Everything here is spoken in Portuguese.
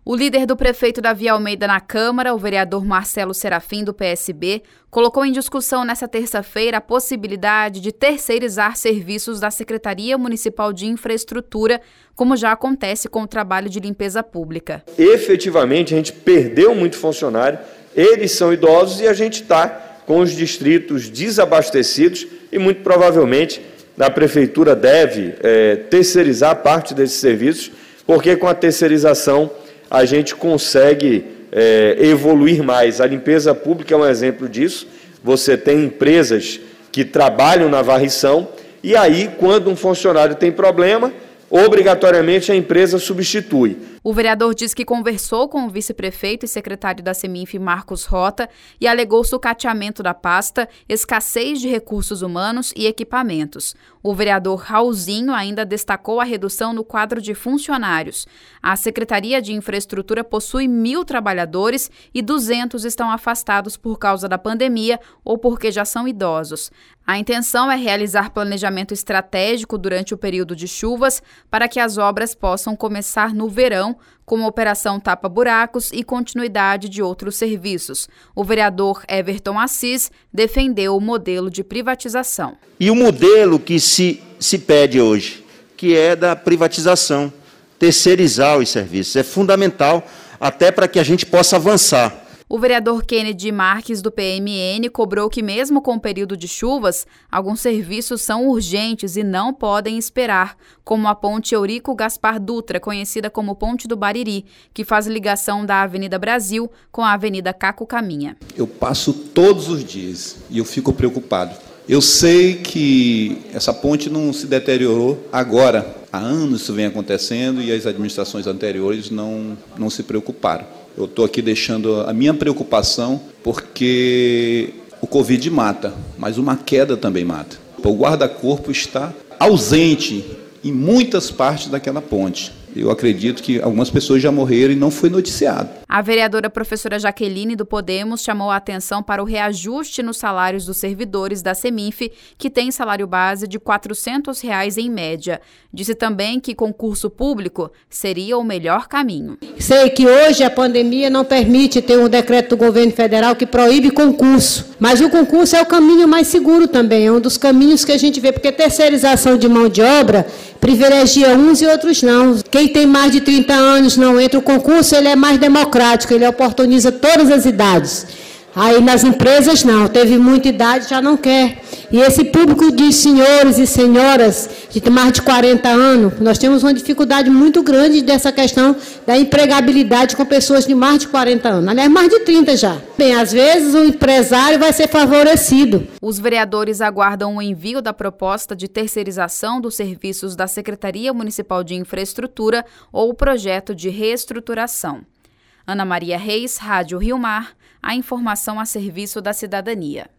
O líder do prefeito Davi Almeida na Câmara, o vereador Marcelo Serafim, do PSB, colocou em discussão nesta terça-feira a possibilidade de terceirizar serviços da Secretaria Municipal de Infraestrutura, como já acontece com o trabalho de limpeza pública. Efetivamente, a gente perdeu muito funcionário, eles são idosos e a gente está com os distritos desabastecidos e muito provavelmente a Prefeitura deve terceirizar parte desses serviços, porque com a terceirização a gente consegue evoluir mais. A limpeza pública é um exemplo disso. Você tem empresas que trabalham na varrição e aí, quando um funcionário tem problema, obrigatoriamente a empresa substitui. O vereador diz que conversou com o vice-prefeito e secretário da Seminf, Marcos Rota, e alegou sucateamento da pasta, escassez de recursos humanos e equipamentos. O vereador Raulzinho ainda destacou a redução no quadro de funcionários. A Secretaria de Infraestrutura possui 1.000 trabalhadores e 200 estão afastados por causa da pandemia ou porque já são idosos. A intenção é realizar planejamento estratégico durante o período de chuvas para que as obras possam começar no verão, como operação tapa-buracos e continuidade de outros serviços. O vereador Everton Assis defendeu o modelo de privatização. E o modelo que se pede hoje, que é da privatização, terceirizar os serviços, é fundamental até para que a gente possa avançar. O vereador Kennedy Marques, do PMN, cobrou que, mesmo com o período de chuvas, alguns serviços são urgentes e não podem esperar, como a ponte Eurico Gaspar Dutra, conhecida como Ponte do Bariri, que faz ligação da Avenida Brasil com a Avenida Caco Caminha. Eu passo todos os dias e eu fico preocupado. Eu sei que essa ponte não se deteriorou agora. Há anos isso vem acontecendo e as administrações anteriores não se preocuparam. Eu estou aqui deixando a minha preocupação porque o Covid mata, mas uma queda também mata. O guarda-corpo está ausente em muitas partes daquela ponte. Eu acredito que algumas pessoas já morreram e não foi noticiado. A vereadora professora Jaqueline, do Podemos, chamou a atenção para o reajuste nos salários dos servidores da Seminf, que tem salário base de R$ 400 em média. Disse também que concurso público seria o melhor caminho. Sei que hoje a pandemia não permite ter um decreto do governo federal que proíbe concurso, mas o concurso é o caminho mais seguro também, é um dos caminhos que a gente vê, porque terceirização de mão de obra privilegia uns e outros não. Quem tem mais de 30 anos não entra, o concurso ele é mais democrático, ele oportuniza todas as idades. Aí nas empresas não, teve muita idade, já não quer. E esse público de senhores e senhoras de mais de 40 anos, nós temos uma dificuldade muito grande dessa questão da empregabilidade com pessoas de mais de 40 anos, aliás, mais de 30 já. Bem, às vezes o empresário vai ser favorecido. Os vereadores aguardam o envio da proposta de terceirização dos serviços da Secretaria Municipal de Infraestrutura ou o projeto de reestruturação. Ana Maria Reis, Rádio Rio Mar, a informação a serviço da cidadania.